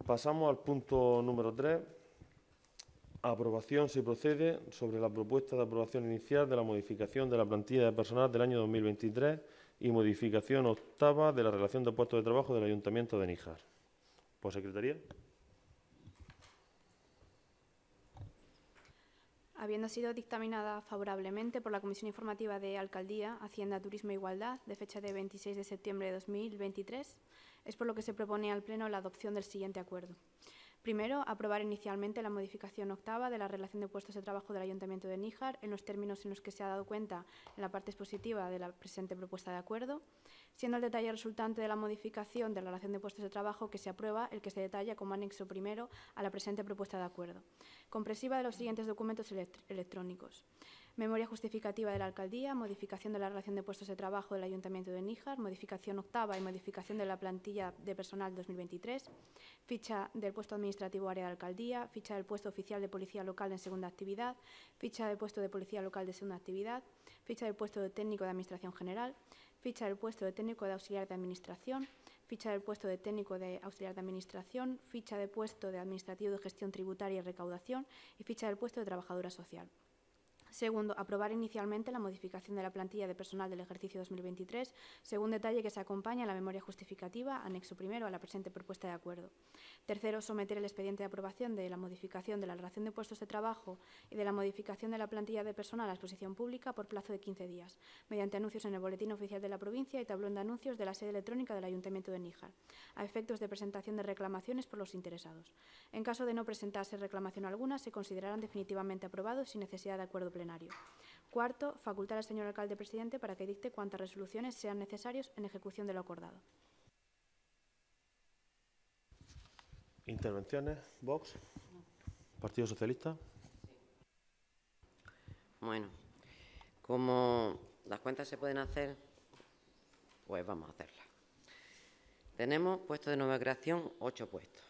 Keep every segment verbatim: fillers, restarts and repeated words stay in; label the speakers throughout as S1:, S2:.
S1: Pasamos al punto número tres. Aprobación se procede sobre la propuesta de aprobación inicial de la modificación de la plantilla de personal del año dos mil veintitrés y modificación octava de la relación de puestos de trabajo del Ayuntamiento de Níjar. Por secretaría.
S2: Habiendo sido dictaminada favorablemente por la Comisión Informativa de Alcaldía, Hacienda, Turismo e Igualdad, de fecha de veintiséis de septiembre de dos mil veintitrés, es por lo que se propone al Pleno la adopción del siguiente acuerdo. Primero, aprobar inicialmente la modificación octava de la relación de puestos de trabajo del Ayuntamiento de Níjar en los términos en los que se ha dado cuenta en la parte expositiva de la presente propuesta de acuerdo, siendo el detalle resultante de la modificación de la relación de puestos de trabajo que se aprueba el que se detalla como anexo primero a la presente propuesta de acuerdo, comprensiva de los siguientes documentos elect- electrónicos. Memoria justificativa de la Alcaldía, modificación de la relación de puestos de trabajo del Ayuntamiento de Níjar, modificación octava y modificación de la plantilla de personal dos mil veintitrés, ficha del puesto administrativo área de Alcaldía, ficha del puesto oficial de policía local en segunda actividad, ficha del puesto de policía local de segunda actividad, ficha del puesto de técnico de Administración General, ficha del puesto de técnico de auxiliar de Administración, ficha del puesto de técnico de auxiliar de Administración, ficha del puesto de administrativo de gestión tributaria y recaudación y ficha del puesto de trabajadora social. Segundo, aprobar inicialmente la modificación de la plantilla de personal del ejercicio dos mil veintitrés, según detalle que se acompaña en la memoria justificativa, anexo primero a la presente propuesta de acuerdo. Tercero, someter el expediente de aprobación de la modificación de la relación de puestos de trabajo y de la modificación de la plantilla de personal a exposición pública por plazo de quince días, mediante anuncios en el Boletín Oficial de la Provincia y tablón de anuncios de la sede electrónica del Ayuntamiento de Níjar, a efectos de presentación de reclamaciones por los interesados. En caso de no presentarse reclamación alguna, se considerarán definitivamente aprobados sin necesidad de acuerdo plenario. Cuarto, facultar al señor alcalde presidente para que dicte cuantas resoluciones sean necesarias en ejecución de lo acordado.
S1: Intervenciones. Vox. Partido Socialista.
S3: Bueno, como las cuentas se pueden hacer, pues vamos a hacerlas. Tenemos puestos de nueva creación, ocho puestos.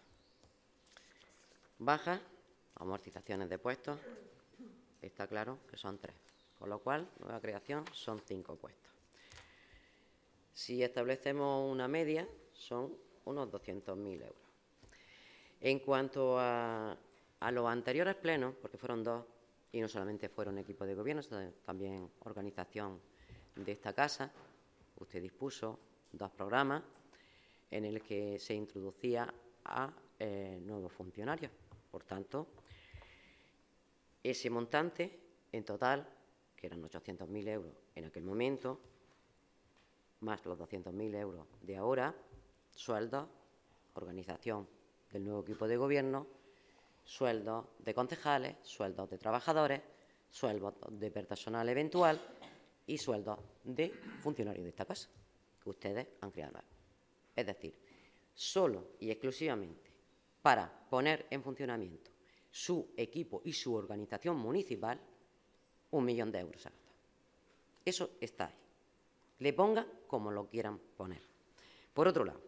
S3: Bajas, amortizaciones de puestos, está claro que son tres, con lo cual nueva creación son cinco puestos. Si establecemos una media, son unos doscientos mil euros. En cuanto a, a los anteriores plenos, porque fueron dos, y no solamente fueron equipos de gobierno, sino también organización de esta casa, usted dispuso dos programas en el que se introducía a eh, nuevos funcionarios. Por tanto, ese montante, en total, que eran ochocientos mil euros en aquel momento, más los doscientos mil euros de ahora, sueldos, organización del nuevo equipo de gobierno, sueldos de concejales, sueldos de trabajadores, sueldos de personal eventual y sueldos de funcionarios de esta casa, que ustedes han creado. Es decir, solo y exclusivamente para poner en funcionamiento su equipo y su organización municipal, un millón de euros se ha gastado. Eso está ahí. Le pongan como lo quieran poner. Por otro lado,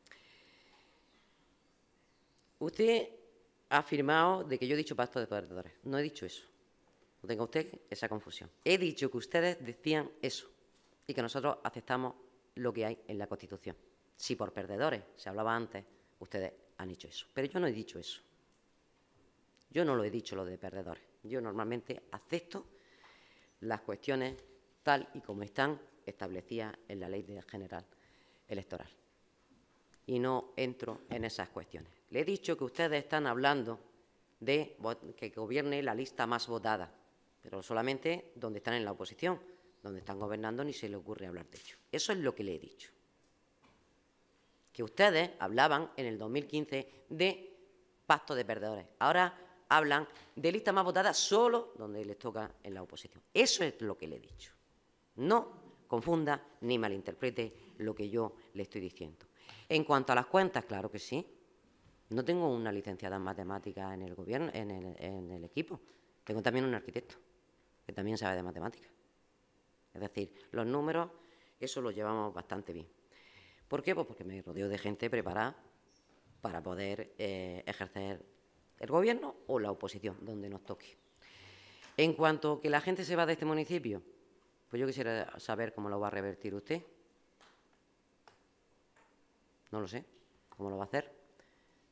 S3: usted ha afirmado de que yo he dicho pacto de perdedores. No he dicho eso. No tenga usted esa confusión. He dicho que ustedes decían eso y que nosotros aceptamos lo que hay en la Constitución. Si por perdedores se hablaba antes, ustedes han dicho eso. Pero yo no he dicho eso. Yo no lo he dicho lo de perdedores. Yo normalmente acepto las cuestiones tal y como están establecidas en la Ley General Electoral. Y no entro en esas cuestiones. Le he dicho que ustedes están hablando de que gobierne la lista más votada, pero solamente donde están en la oposición, donde están gobernando ni se le ocurre hablar de ello. Eso es lo que le he dicho. Que ustedes hablaban en el dos mil quince de pacto de perdedores. Ahora hablan de lista más votada solo donde les toca en la oposición. Eso es lo que le he dicho. No confunda ni malinterprete lo que yo le estoy diciendo. En cuanto a las cuentas, claro que sí. No tengo una licenciada en matemáticas en el gobierno, en el, en el equipo. Tengo también un arquitecto que también sabe de matemáticas. Es decir, los números, eso lo llevamos bastante bien. ¿Por qué? Pues porque me rodeo de gente preparada para poder eh, ejercer el gobierno o la oposición, donde nos toque. En cuanto a que la gente se va de este municipio, pues yo quisiera saber cómo lo va a revertir usted. No lo sé, cómo lo va a hacer.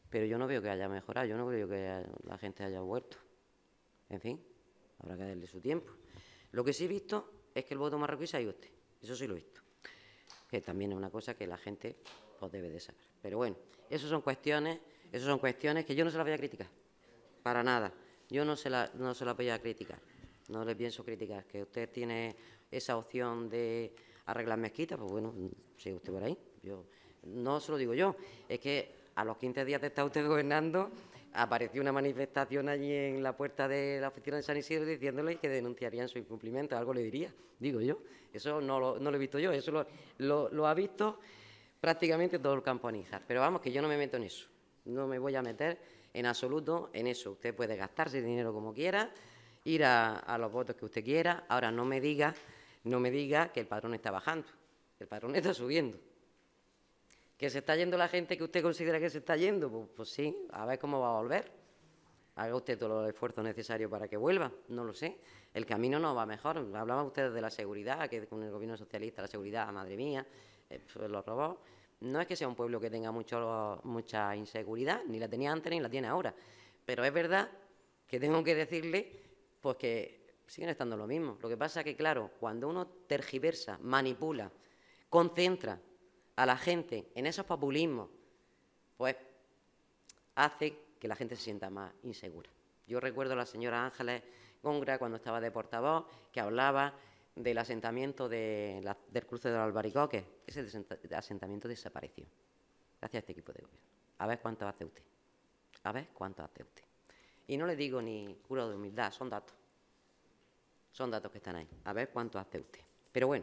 S3: pero yo no veo que haya mejorado, yo no creo que la gente haya vuelto. En fin, habrá que darle su tiempo. Lo que sí he visto es que el voto marroquí se ha ido usted, eso sí lo he visto, que también es una cosa que la gente pues, debe de saber. Pero bueno, esas son cuestiones, esas son cuestiones que yo no se las voy a criticar, para nada. Yo no se, la, no se las voy a criticar, no le pienso criticar. Que usted tiene esa opción de arreglar mezquitas, pues bueno, sigue usted por ahí. Yo no se lo digo yo, es que a los quince días de estar usted gobernando, apareció una manifestación allí en la puerta de la oficina de San Isidro diciéndole que denunciarían su incumplimiento, algo le diría, digo yo. Eso no lo, no lo he visto yo, eso lo, lo, lo ha visto prácticamente todo el campo a Níjar. Pero vamos, que yo no me meto en eso, no me voy a meter en absoluto en eso. Usted puede gastarse dinero como quiera, ir a, a los votos que usted quiera. Ahora no me diga, no me diga que el padrón está bajando, el padrón está subiendo. ¿Que se está yendo la gente que usted considera que se está yendo? Pues, pues sí, a ver cómo va a volver. Haga usted todo el esfuerzo necesario para que vuelva, no lo sé. El camino no va mejor. Hablaban ustedes de la seguridad, que con el gobierno socialista la seguridad, madre mía, eh, pues los robots. No es que sea un pueblo que tenga mucho, mucha inseguridad, ni la tenía antes ni la tiene ahora. Pero es verdad que tengo que decirle pues que siguen estando lo mismo. Lo que pasa es que, claro, cuando uno tergiversa, manipula, concentra a la gente en esos populismos, pues hace que la gente se sienta más insegura. Yo recuerdo a la señora Ángeles Góngora cuando estaba de portavoz, que hablaba del asentamiento de la, del cruce de los Albaricoques. Ese asentamiento desapareció gracias a este equipo de gobierno. A ver cuánto hace usted. A ver cuánto hace usted. Y no le digo ni juro de humildad, son datos. Son datos que están ahí. A ver cuánto hace usted. Pero bueno,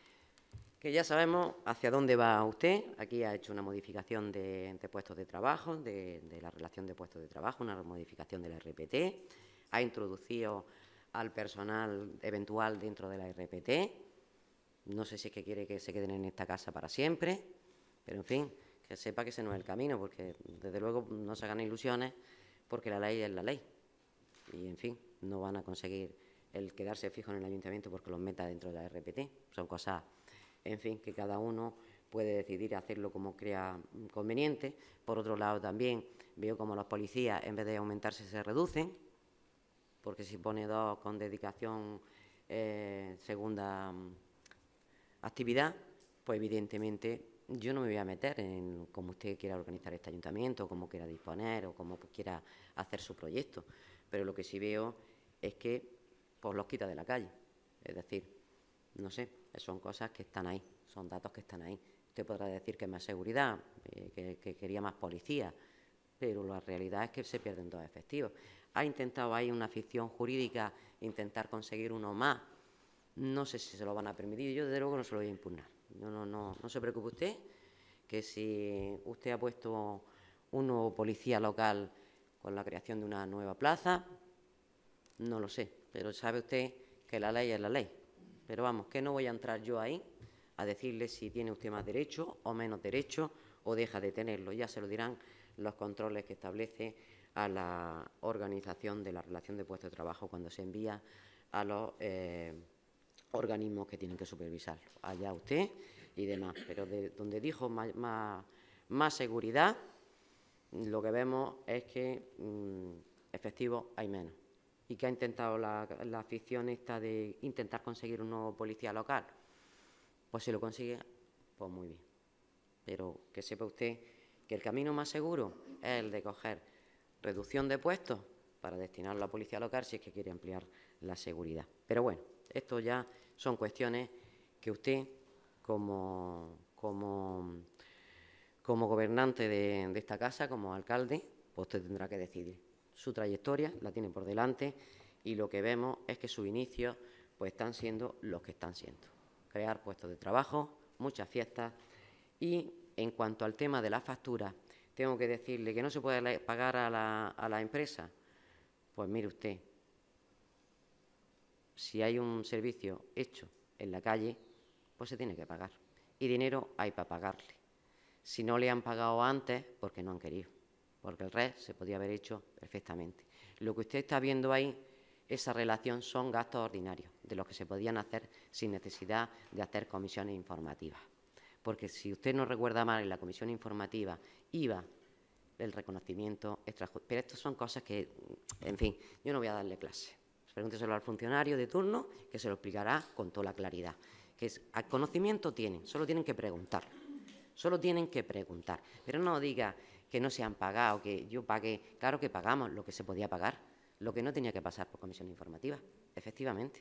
S3: que ya sabemos hacia dónde va usted. Aquí ha hecho una modificación de, de puestos de trabajo, de, de la relación de puestos de trabajo, una modificación de la R P T. Ha introducido al personal eventual dentro de la R P T. No sé si es que quiere que se queden en esta casa para siempre, pero en fin, que sepa que ese no es el camino, porque desde luego no se hagan ilusiones, porque la ley es la ley. Y en fin, no van a conseguir el quedarse fijo en el ayuntamiento porque los meta dentro de la R P T. Son cosas, en fin, que cada uno puede decidir hacerlo como crea conveniente. Por otro lado, también veo como los policías, en vez de aumentarse, se reducen, porque si pone dos con dedicación eh, segunda actividad, pues evidentemente yo no me voy a meter en cómo usted quiera organizar este ayuntamiento, cómo quiera disponer o cómo quiera hacer su proyecto. Pero lo que sí veo es que pues los quita de la calle. Es decir, no sé, son cosas que están ahí, son datos que están ahí. Usted podrá decir que más seguridad, eh, que, que quería más policía, pero la realidad es que se pierden dos efectivos. Ha intentado ahí una ficción jurídica, intentar conseguir uno más. No sé si se lo van a permitir, yo desde luego no se lo voy a impugnar. No, no, no, no se preocupe usted, que si usted ha puesto un nuevo policía local con la creación de una nueva plaza, no lo sé, pero sabe usted que la ley es la ley. Pero vamos, que no voy a entrar yo ahí a decirle si tiene usted más derecho o menos derecho o deja de tenerlo. Ya se lo dirán los controles que establece a la organización de la relación de puestos de trabajo cuando se envía a los eh, organismos que tienen que supervisarlo. Allá usted y demás. Pero de donde dijo más, más, más seguridad, lo que vemos es que mmm, efectivos hay menos. ¿Y que ha intentado la, la afición esta de intentar conseguir un nuevo policía local? Pues si lo consigue, pues muy bien. Pero que sepa usted que el camino más seguro es el de coger reducción de puestos para destinarlo a la policía local si es que quiere ampliar la seguridad. Pero bueno, esto ya son cuestiones que usted, como, como, como gobernante de, de esta casa, como alcalde, pues usted tendrá que decidir. Su trayectoria la tiene por delante y lo que vemos es que sus inicios pues están siendo los que están siendo. Crear puestos de trabajo, muchas fiestas y en cuanto al tema de la factura, tengo que decirle que no se puede pagar a la, a la empresa. Pues mire usted, si hay un servicio hecho en la calle, pues se tiene que pagar. Y dinero hay para pagarle. Si no le han pagado antes, porque no han querido. Porque el resto se podía haber hecho perfectamente. Lo que usted está viendo ahí, esa relación son gastos ordinarios, de los que se podían hacer sin necesidad de hacer comisiones informativas. Porque si usted no recuerda mal, en la comisión informativa iba el reconocimiento extrajudicial. Pero estas son cosas que, en fin, yo no voy a darle clase. Pregúnteselo al funcionario de turno, que se lo explicará con toda la claridad. Que es, al conocimiento tienen, solo tienen que preguntar. Solo tienen que preguntar. Pero no diga que no se han pagado, que yo pagué. Claro que pagamos lo que se podía pagar, lo que no tenía que pasar por comisión informativa, efectivamente.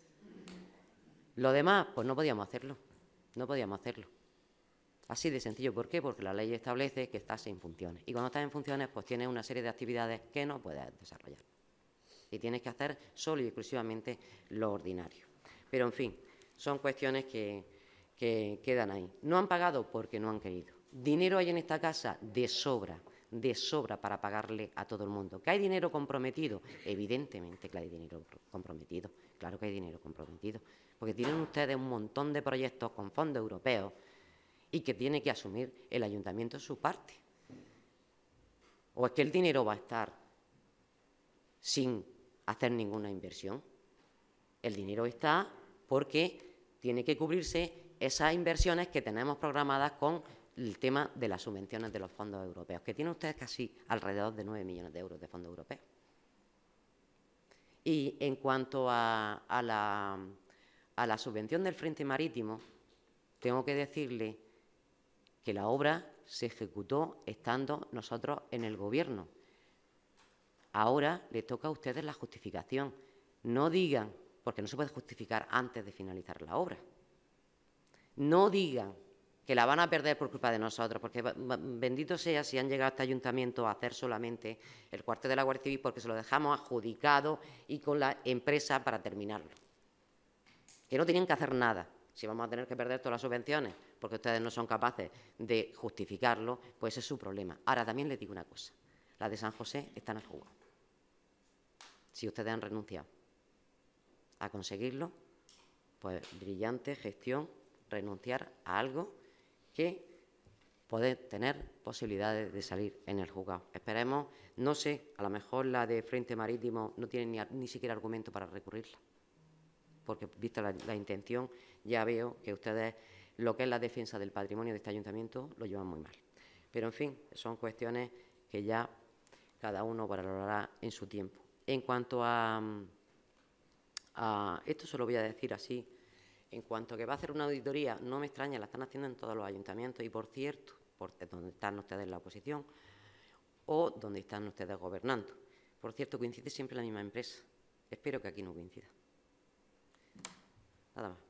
S3: Lo demás, pues no podíamos hacerlo. No podíamos hacerlo. Así de sencillo. ¿Por qué? Porque la ley establece que estás en funciones. Y cuando estás en funciones, pues tienes una serie de actividades que no puedes desarrollar. Y tienes que hacer solo y exclusivamente lo ordinario. Pero, en fin, son cuestiones que, que quedan ahí. No han pagado porque no han querido. Dinero hay en esta casa de sobra, de sobra para pagarle a todo el mundo. ¿Que hay dinero comprometido? Evidentemente que hay dinero comprometido. Claro que hay dinero comprometido. Porque tienen ustedes un montón de proyectos con fondos europeos y que tiene que asumir el ayuntamiento su parte. ¿O es que el dinero va a estar sin hacer ninguna inversión? El dinero está porque tiene que cubrirse esas inversiones que tenemos programadas con el tema de las subvenciones de los fondos europeos, que tienen ustedes casi alrededor de nueve millones de euros de fondos europeos. Y en cuanto a, a, la, a la subvención del Frente Marítimo, tengo que decirle que la obra se ejecutó estando nosotros en el Gobierno. Ahora le toca a ustedes la justificación. No digan, porque no se puede justificar antes de finalizar la obra. No digan que la van a perder por culpa de nosotros, porque bendito sea si han llegado a este ayuntamiento a hacer solamente el cuartel de la Guardia Civil porque se lo dejamos adjudicado y con la empresa para terminarlo. Que no tenían que hacer nada. Si vamos a tener que perder todas las subvenciones porque ustedes no son capaces de justificarlo, pues ese es su problema. Ahora, también les digo una cosa. Las de San José están al juzgado. Si ustedes han renunciado a conseguirlo, pues brillante gestión, renunciar a algo que puede tener posibilidades de salir en el juzgado. Esperemos, no sé, a lo mejor la de Frente Marítimo no tiene ni, ni siquiera argumento para recurrirla, porque vista la, la intención, ya veo que ustedes lo que es la defensa del patrimonio de este ayuntamiento lo llevan muy mal. Pero, en fin, son cuestiones que ya cada uno valorará en su tiempo. En cuanto a, a... Esto se lo voy a decir así. En cuanto a que va a hacer una auditoría, no me extraña, la están haciendo en todos los ayuntamientos. Y, por cierto, por donde están ustedes en la oposición o donde están ustedes gobernando. Por cierto, coincide siempre la misma empresa. Espero que aquí no coincida. Nada más.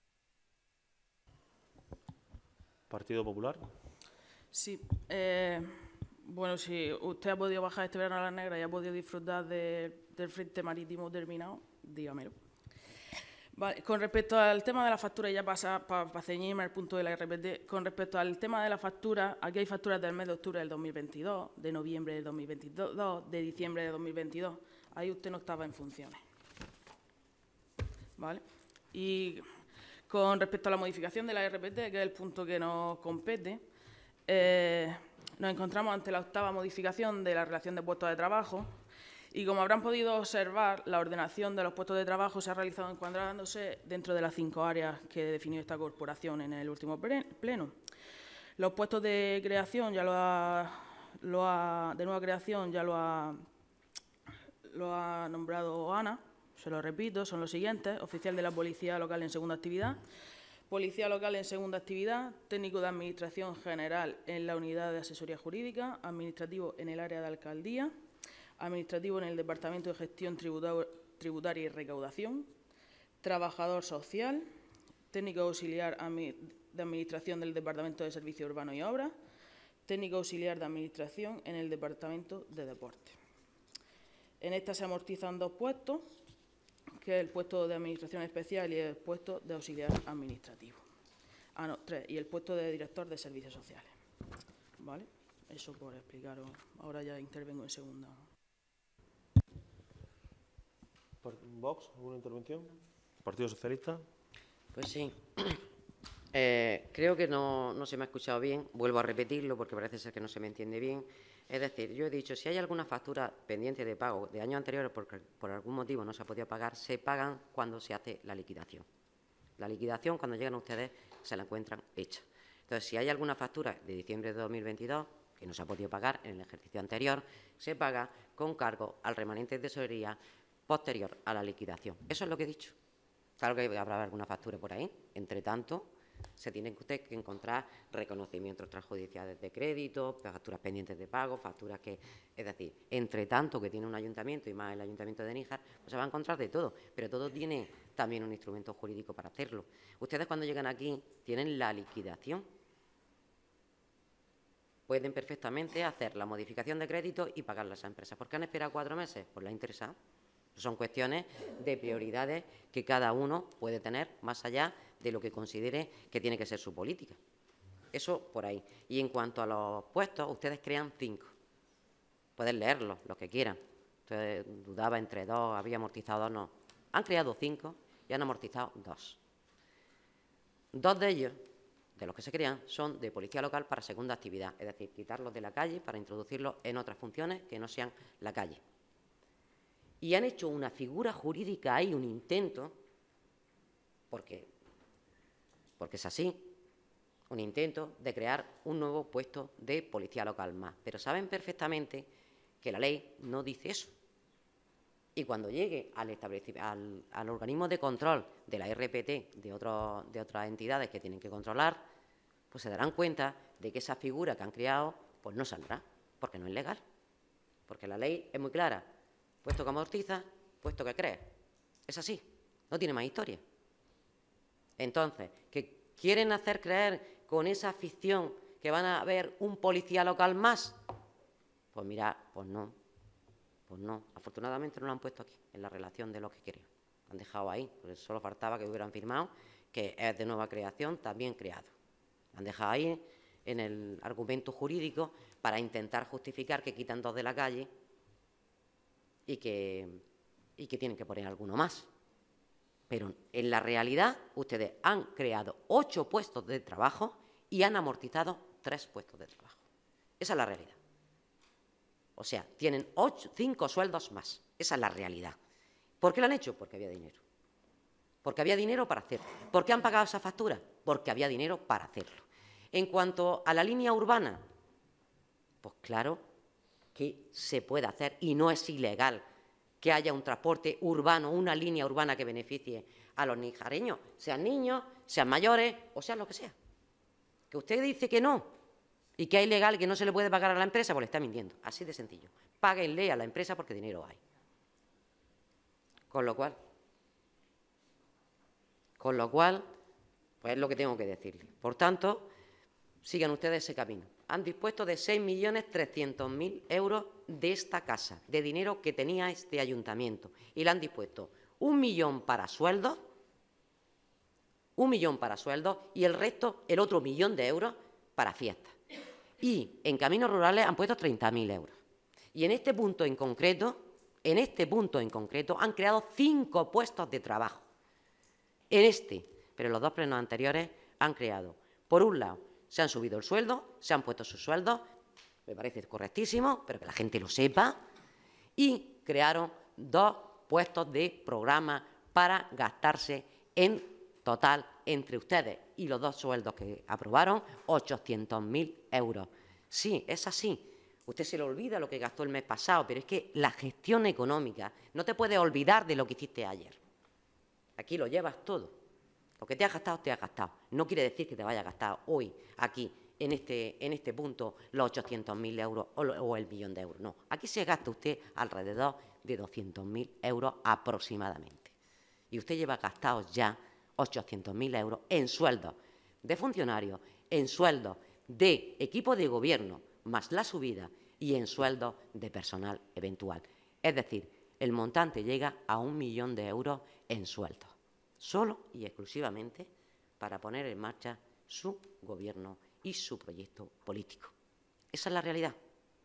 S1: Partido Popular.
S4: Sí. Eh, bueno, si usted ha podido bajar este verano a las negras y ha podido disfrutar de, del Frente Marítimo terminado, dígamelo. Vale, con respecto al tema de la factura, ya pasa para pa ceñirme al punto de la R P T, con respecto al tema de la factura, aquí hay facturas del mes de octubre del dos mil veintidós, de noviembre del dos mil veintidós, de diciembre de dos mil veintidós. Ahí usted no estaba en funciones. ¿Vale? Y con respecto a la modificación de la R P T, que es el punto que nos compete, eh, nos encontramos ante la octava modificación de la relación de puestos de trabajo. Y como habrán podido observar, la ordenación de los puestos de trabajo se ha realizado encuadrándose dentro de las cinco áreas que definió esta corporación en el último pleno. Los puestos de creación, ya lo ha, lo ha, de nueva creación, ya lo ha, lo ha nombrado Ana, se lo repito, son los siguientes: oficial de la Policía Local en segunda actividad, Policía Local en segunda actividad, técnico de Administración General en la Unidad de Asesoría Jurídica, administrativo en el área de Alcaldía, administrativo en el Departamento de Gestión Tributaria y Recaudación, trabajador social, técnico auxiliar de Administración del Departamento de Servicios Urbanos y Obras, técnico auxiliar de Administración en el Departamento de Deporte. En esta se amortizan dos puestos, que es el puesto de Administración Especial y el puesto de auxiliar administrativo. Ah, no, tres, y el puesto de Director de Servicios Sociales. ¿Vale? Eso por explicaros. Ahora ya intervengo en segunda.
S1: ¿Vox? ¿Alguna intervención? ¿Partido Socialista?
S3: Pues sí. Eh, creo que no, no se me ha escuchado bien. Vuelvo a repetirlo porque parece ser que no se me entiende bien. Es decir, yo he dicho, si hay alguna factura pendiente de pago de años anteriores porque por algún motivo no se ha podido pagar, se pagan cuando se hace la liquidación. La liquidación, cuando llegan ustedes, se la encuentran hecha. Entonces, si hay alguna factura de diciembre de dos mil veintidós que no se ha podido pagar en el ejercicio anterior, se paga con cargo al remanente de tesorería posterior a la liquidación. Eso es lo que he dicho. Claro que habrá alguna factura por ahí. Entre tanto, se tiene usted que encontrar reconocimientos extrajudiciales de crédito, facturas pendientes de pago, facturas que... Es decir, entre tanto que tiene un ayuntamiento, y más el ayuntamiento de Níjar, pues se va a encontrar de todo, pero todo tiene también un instrumento jurídico para hacerlo. Ustedes cuando llegan aquí tienen la liquidación. Pueden perfectamente hacer la modificación de crédito y pagarla a esa empresa. ¿Por qué han esperado cuatro meses? Pues les ha interesado. Son cuestiones de prioridades que cada uno puede tener más allá de lo que considere que tiene que ser su política. Eso por ahí. Y en cuanto a los puestos, ustedes crean cinco. Pueden leerlos, los que quieran. Ustedes dudaba entre dos, había amortizado dos, no. Han creado cinco y han amortizado dos. Dos de ellos, de los que se crean, son de policía local para segunda actividad, es decir, quitarlos de la calle para introducirlos en otras funciones que no sean la calle. Y han hecho una figura jurídica ahí, un intento, porque, porque es así, un intento de crear un nuevo puesto de policía local más. Pero saben perfectamente que la ley no dice eso. Y cuando llegue al, al, al organismo de control de la R P T, de, otro, de otras entidades que tienen que controlar, pues se darán cuenta de que esa figura que han creado pues no saldrá, porque no es legal. Porque la ley es muy clara. Puesto que amortiza, puesto que cree. Es así, no tiene más historia. Entonces, ¿que quieren hacer creer con esa ficción que van a haber un policía local más? Pues mira, pues no, pues no. Afortunadamente no lo han puesto aquí, en la relación de lo que querían. Lo han dejado ahí, porque solo faltaba que hubieran firmado que es de nueva creación, también creado. Lo han dejado ahí en el argumento jurídico para intentar justificar que quitan dos de la calle y que, y que tienen que poner alguno más. Pero en la realidad ustedes han creado ocho puestos de trabajo y han amortizado tres puestos de trabajo. Esa es la realidad. O sea, tienen ocho, cinco sueldos más. Esa es la realidad. ¿Por qué lo han hecho? Porque había dinero. Porque había dinero para hacerlo. ¿Por qué han pagado esa factura? Porque había dinero para hacerlo. En cuanto a la línea urbana, pues claro que se puede hacer y no es ilegal que haya un transporte urbano, una línea urbana que beneficie a los nijareños, sean niños, sean mayores o sean lo que sea. Que usted dice que no y que es ilegal y que no se le puede pagar a la empresa, pues le está mintiendo. Así de sencillo. Páguenle a la empresa porque dinero hay. Con lo cual, con lo cual, pues es lo que tengo que decirle. Por tanto, sigan ustedes ese camino. Han dispuesto de seis millones trescientos mil euros de esta casa, de dinero que tenía este ayuntamiento. Y le han dispuesto un millón para sueldos, un millón para sueldos y el resto, el otro millón de euros, para fiestas. Y en caminos rurales han puesto treinta mil euros. Y en este punto en concreto, en este punto en concreto, han creado cinco puestos de trabajo. En este, pero en los dos plenos anteriores han creado, por un lado, se han subido el sueldo, se han puesto sus sueldos, me parece correctísimo, pero que la gente lo sepa, y crearon dos puestos de programa para gastarse en total entre ustedes y los dos sueldos que aprobaron, ochocientos mil euros. Sí, es así. Usted se le olvida lo que gastó el mes pasado, pero es que la gestión económica no te puede olvidar de lo que hiciste ayer. Aquí lo llevas todo. Lo que te has gastado, te has gastado. No quiere decir que te vaya a gastar hoy, aquí, en este, en este punto, los ochocientos mil euros o, o el millón de euros. No, aquí se gasta usted alrededor de doscientos mil euros aproximadamente. Y usted lleva gastados ya ochocientos mil euros en sueldos de funcionarios, en sueldos de equipo de gobierno, más la subida, y en sueldos de personal eventual. Es decir, el montante llega a un millón de euros en sueldos, solo y exclusivamente para poner en marcha su gobierno y su proyecto político. Esa es la realidad.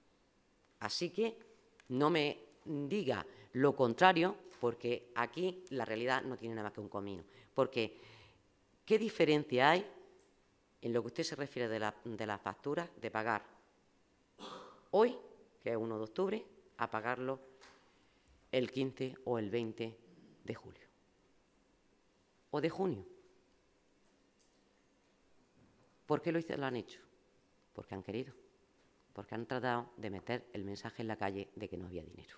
S3: Así que no me diga lo contrario, porque aquí la realidad no tiene nada más que un comino. Porque, ¿qué diferencia hay en lo que usted se refiere de la, de la factura de pagar hoy, que es uno de octubre, a pagarlo el quince o el veinte de julio? O de junio. ¿Por qué lo, hizo, lo han hecho? Porque han querido. porque han tratado de meter el mensaje en la calle de que no había dinero.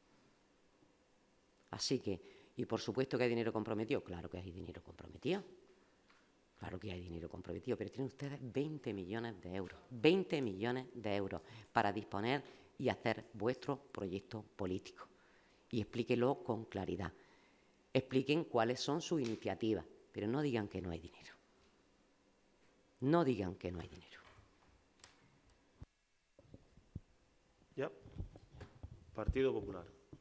S3: Así que, y por supuesto que hay dinero comprometido, claro que hay dinero comprometido, claro que hay dinero comprometido, pero tienen ustedes veinte millones de euros, veinte millones de euros para disponer y hacer vuestro proyecto político. Y explíquenlo con claridad. Expliquen cuáles son sus iniciativas, pero no digan que no hay dinero. No digan que no hay dinero.
S1: Ya. Partido Popular.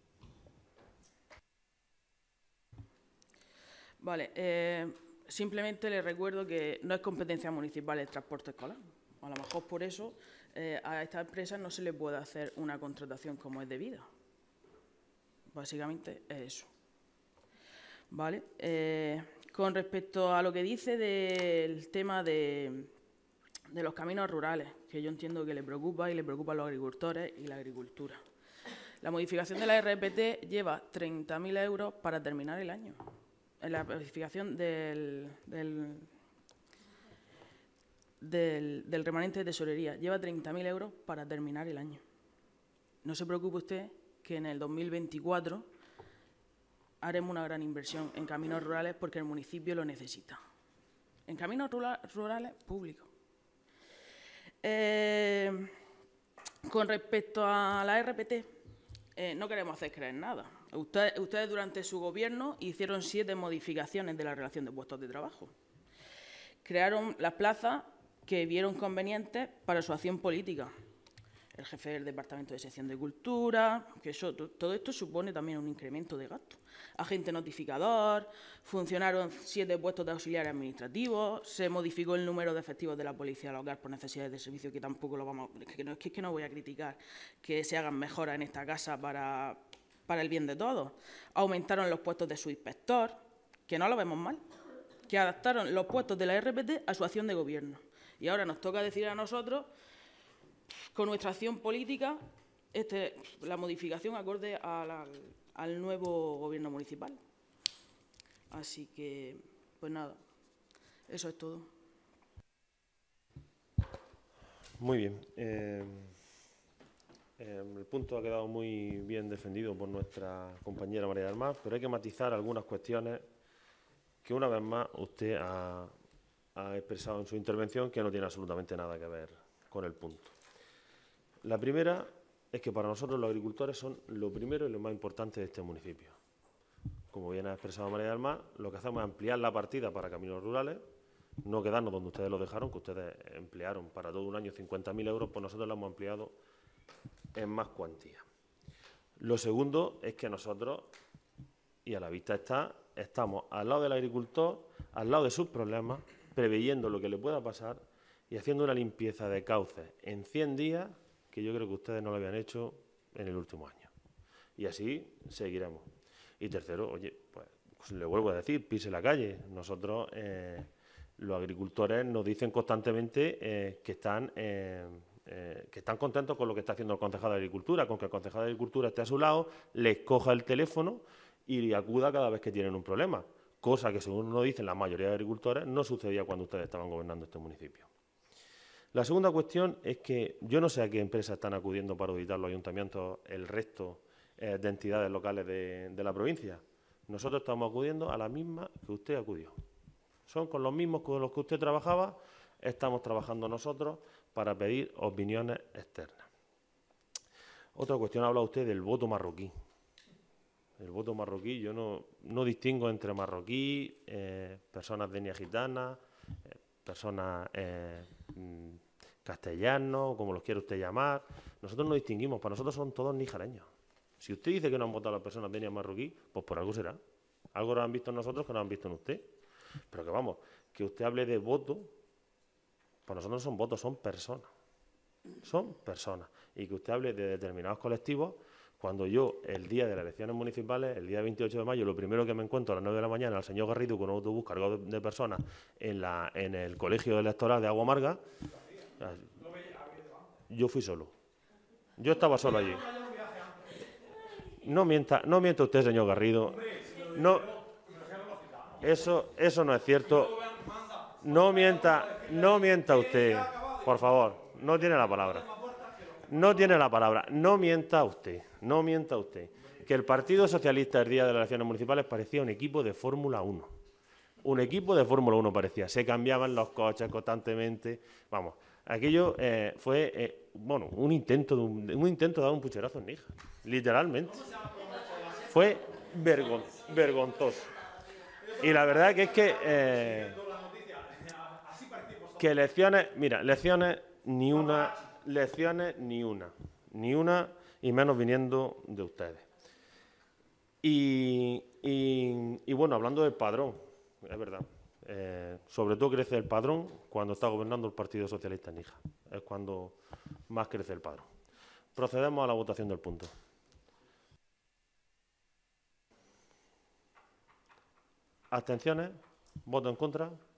S4: Vale, eh, simplemente les recuerdo que no es competencia municipal el transporte escolar. A lo mejor por eso eh, a esta empresa no se le puede hacer una contratación como es debida. Básicamente es eso. Vale. Eh, con respecto a lo que dice del tema de, de los caminos rurales, que yo entiendo que le preocupa y le preocupa a los agricultores y la agricultura. La modificación de la R P T lleva treinta mil euros para terminar el año. En la modificación del, del, del, del remanente de tesorería lleva treinta mil euros para terminar el año. No se preocupe usted que en el dos mil veinticuatro haremos una gran inversión en caminos rurales porque el municipio lo necesita. En caminos rura, rurales públicos. Eh, con respecto a la R P T, eh, no queremos hacer creer nada. Usted, ustedes durante su gobierno hicieron siete modificaciones de la relación de puestos de trabajo. Crearon las plazas que vieron convenientes para su acción política. El jefe del Departamento de Sección de Cultura, que eso, todo esto supone también un incremento de gasto. Agente notificador, funcionaron siete puestos de auxiliares administrativos, se modificó el número de efectivos de la policía local por necesidades de servicio, que tampoco lo vamos a... Que no, es que no voy a criticar que se hagan mejoras en esta casa para, para el bien de todos. Aumentaron los puestos de su inspector, que no lo vemos mal, que adaptaron los puestos de la R P T a su acción de gobierno. Y ahora nos toca decir a nosotros, con nuestra acción política, este, la modificación acorde a la, al nuevo gobierno municipal. Así que, pues nada, eso es todo.
S1: Muy bien. Eh, eh, el punto ha quedado muy bien defendido por nuestra compañera María del Mar, pero hay que matizar algunas cuestiones que una vez más usted ha, ha expresado en su intervención que no tiene absolutamente nada que ver con el punto. La primera es que para nosotros los agricultores son lo primero y lo más importante de este municipio. Como bien ha expresado María del Mar, lo que hacemos es ampliar la partida para caminos rurales, no quedarnos donde ustedes lo dejaron, que ustedes emplearon para todo un año cincuenta mil euros, pues nosotros lo hemos ampliado en más cuantía. Lo segundo es que nosotros, y a la vista está, estamos al lado del agricultor, al lado de sus problemas, preveyendo lo que le pueda pasar y haciendo una limpieza de cauces en cien días que yo creo que ustedes no lo habían hecho en el último año. Y así seguiremos. Y tercero, oye, pues, pues le vuelvo a decir, pise la calle. Nosotros, eh, los agricultores, nos dicen constantemente eh, que están eh, eh, que están contentos con lo que está haciendo el concejal de Agricultura, con que el concejal de Agricultura esté a su lado, les coja el teléfono y acuda cada vez que tienen un problema. Cosa que, según nos dicen la mayoría de agricultores, no sucedía cuando ustedes estaban gobernando este municipio. La segunda cuestión es que yo no sé a qué empresas están acudiendo para auditar los ayuntamientos el resto eh, de entidades locales de, de la provincia. Nosotros estamos acudiendo a la misma que usted acudió. Son con los mismos con los que usted trabajaba, estamos trabajando nosotros para pedir opiniones externas. Otra cuestión, habla usted del voto marroquí. El voto marroquí, yo no, no distingo entre marroquí, eh, personas de etnia gitana, eh, personas eh, castellanos, como los quiere usted llamar. Nosotros no distinguimos, para nosotros son todos nijareños. Si usted dice que no han votado las personas de etnia marroquí, pues por algo será. Algo lo han visto en nosotros que no han visto en usted. Pero que vamos, que usted hable de voto, para nosotros no son votos, son personas. Son personas. Y que usted hable de determinados colectivos, cuando yo, el día de las elecciones municipales, el día veintiocho de mayo, lo primero que me encuentro a las nueve de la mañana al señor Garrido con un autobús cargado de, de personas en, la, en el colegio electoral de Agua Amarga, yo fui solo. Yo estaba solo allí. No mienta, no mienta usted, señor Garrido. No, eso, eso no es cierto. No mienta, no mienta usted, por favor. No tiene la palabra. no tiene la palabra. No mienta usted, no mienta usted. Que el Partido Socialista el día de las elecciones municipales parecía un equipo de Fórmula uno. Un equipo de Fórmula uno parecía. Se cambiaban los coches constantemente. Vamos, aquello eh, fue, eh, bueno, un intento, de un, un intento de dar un pucherazo en Níjar. Literalmente. Fue vergon, vergonzoso. Y la verdad que es que... Eh, que lecciones, mira, lecciones ni una, lecciones ni una. Ni una, y menos viniendo de ustedes. Y, y, y bueno, hablando del padrón, es verdad, eh, sobre todo crece el padrón cuando está gobernando el Partido Socialista en Níjar. Es cuando más crece el padrón. Procedemos a la votación del punto. ¿Abstenciones? ¿Voto en contra?